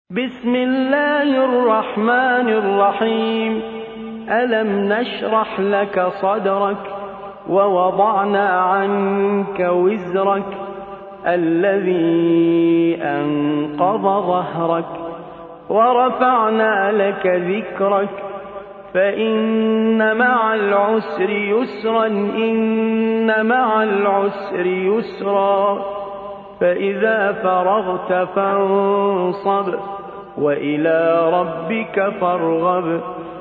بسم الله الرحمن الرحيم. ألم نشرح لك صدرك ووضعنا عنك وزرك الذي أنقض ظهرك ورفعنا لك ذكرك فإن مع العسر يسرا إن مع العسر يسرا فإذا فرغت فانصب وإلى ربك فارغب